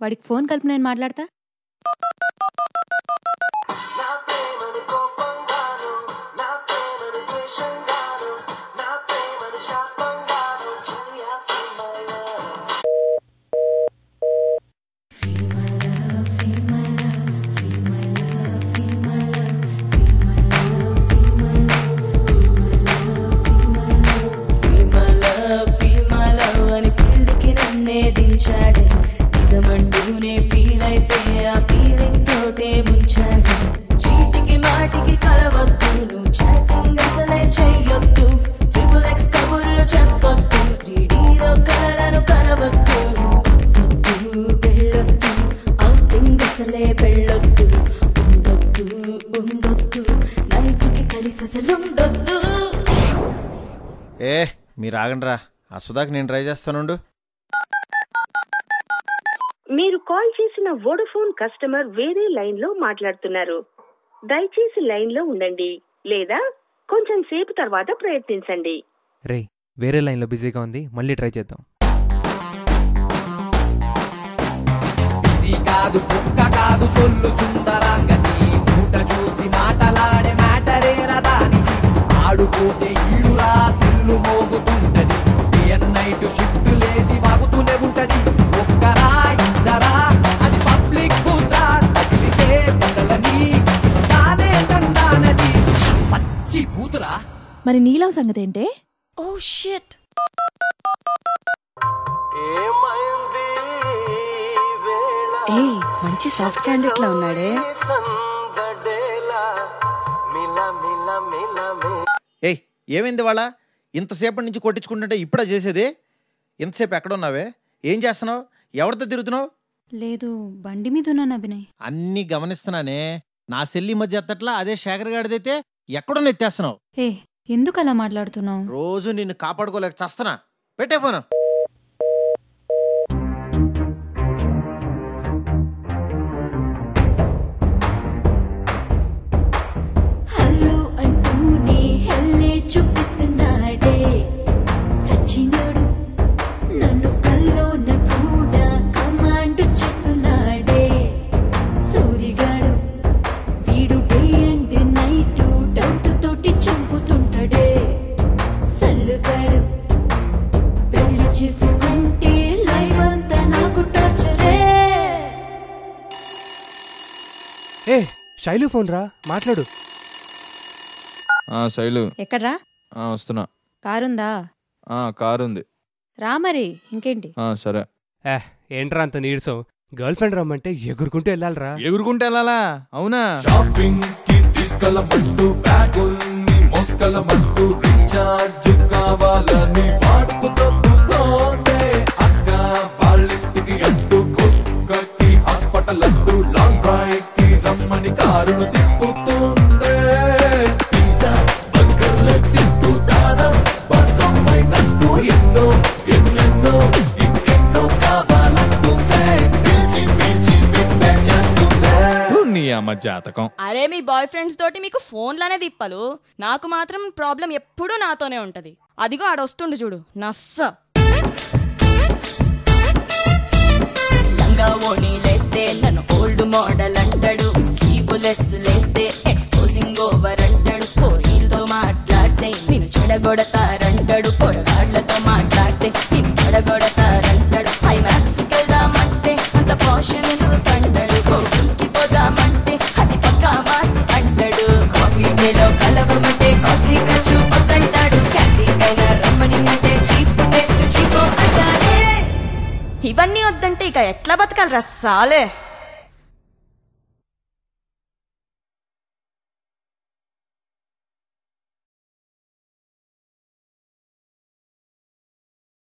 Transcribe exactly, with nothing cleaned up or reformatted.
వాడికి ఫోన్ కలిపి నేను మాట్లాడతా. నిజమంటూనే ఫీల్ అయితే ఆ ఫీలింగ్ తోటే ముంచాడు. చీటికి మాటికి కలవద్దు, నువ్వు చాటింగ్ అసలే చెయ్యొద్దు. ట్రిపుల్ ఎక్స్ కబుర్లు చెప్పొద్దు, త్రీడీలో కలలను కనవద్దు. వెళ్ళొద్దు ఔటింగ్ అసలే వెళ్ళొద్దు. ఉండొద్దు ఉండొద్దు నైట్కి కలిసి అసలుండొద్దు. ఏ మీరు ఆగండ్రా, ఆ సుధాకి నేను ట్రై చేస్తానుండు. మీరు కాల్ చేసిన వోడాఫోన్ కస్టమర్ వేరే లైన్ లో మాట్లాడుతున్నారు. దయచేసి లైన్ లో ఉండండి లేదా కొంచెం సేపు తర్వాత ప్రయత్నించండి. రే వేరే లైన్ లో బిజీగా ఉంది, మళ్ళీ ట్రై చేద్దాం. బిజీ కాదు బుక్క కాదు సొల్లు సుందరాంగతి, మూట చూసి మాటలాడే మ్యాటరే రదానిది. ఆడుపోతే ఈడురా సిల్లు మోగుతుంటది, డే అండ్ నైట్ షిఫ్ట్ లేసి వాగుతూనే ఉంటది. ఒక్కరా ఇద్దరా అది పబ్లిక్ కూతురా, తగిలితే బదలని తానే తందానది పచ్చి కూతురా. మరి నీలం సంగతి ఏంటే? Oh shit. ఏ మంచి సాఫ్ట్ క్యాండిడేట్ లా ఉన్నాడే. ఏయ్ ఏమైంది వాళ్ళ? ఇంతసేపటి నుంచి కొట్టించుకుంటుంటే ఇప్పుడే చేసేది? ఇంతసేపు ఎక్కడున్నావే? ఏం చేస్తున్నావు? ఎవరితో తిరుగుతున్నావు? లేదు, బండి మీద ఉన్నాను అభినయ్. అన్నీ గమనిస్తున్నానే. నా సెల్లి మధ్య ఎత్తట్లా, అదే శేఖర్ గాడిదైతే ఎక్కడో ఎత్తేస్తున్నావు. ఏ ఎందుకు అలా మాట్లాడుతున్నావు? రోజు నిన్ను కాపాడుకోలేక చస్తున్నా. పెట్టే ఫోను. హలో అంటూనే హెల్లే చూపిస్తున్నాడే సచినుడు, నన్ను కల్లోన కూడా కమాండ్ చేస్తున్నాడే. సూరిగాడు వీడు డే అండ్ నైట్ డౌట్ తోటి చంపుతుంటాడే. సల్లుగాడు పెళ్లి చేసుకుంటే లైవ్ అంతా నాకు టార్చరే. ఏ శైలు ఫోన్ రా, మాట్లాడు. శైలు ఎక్కడ్రా? వస్తున్నా. కారుందా? కారు ఉంది. రా మరి, ఇంకేంటి? సరే. ఏ ఏంట్రా అంత నీరసం? గర్ల్ ఫ్రెండ్ రమ్మంటే ఎగురుకుంటూ వెళ్ళాలరా. ఎగురుకుంటే వెళ్ళాలా? అవునా? షాపింగ్ కి తీసుకెళ్ళమంటూ బ్యాగుల్ని మోసుకెళ్ళమంటూ రీఛార్జ్ కావాలని వాడుకుతోందే. అక్క వాళ్ళింటికి అంటూ కుక్కకి హాస్పిటల్ అంటూ లాంగ్ డ్రైవ్ కి రమ్మని కారును తిప్పుతుందే. పిజ్జా బర్గర్ల తింటూ దాదా బసమ్మైనట్టు ఎన్నో ఎన్నెన్నో ఇంకెన్నో కావాలంటుందే. పిలిచి పిలిచి పెట్టే చేస్తుందే. నీ అమ్మ జాతకం. అరే మీ బాయ్ ఫ్రెండ్స్ తోటి మీకు ఫోన్లనే తిప్పలు, నాకు మాత్రం ప్రాబ్లం ఎప్పుడూ నాతోనే ఉంటది. అదిగో ఆడొస్తుండు చూడు నస్స. లంగా ఓణి లేస్తే నన్ను ఓల్డ్ మోడల్ అంటాడు. స్లీవ్లెస్ లేస్తే ఎక్స్పోజింగ్ ఓవర్ అంటాడు. పోరీలతో మాట్లాడితే నేను చెడగొడతారంటాడు. పొరగాళ్లతో మాట్లాడితే నేను చెడగొడతారంటాడు. ఐమాక్స్ వెళ్దామంటే అంత పోషన్ కంటాడు. కోకి పోదామంటే అది పక్కా మాస్ అంటాడు. కాఫీ డేలో కలవమంటే కాస్ట్లీ ఖర్చు వద్దంటాడు. క్యాంటీన్ కైనా రమ్మని అంటే చీప్ టేస్ట్ చీపో అంటాడే. ఇవన్నీ వద్దంటే ఇక ఎట్లా బతకాలి రస్సాలే.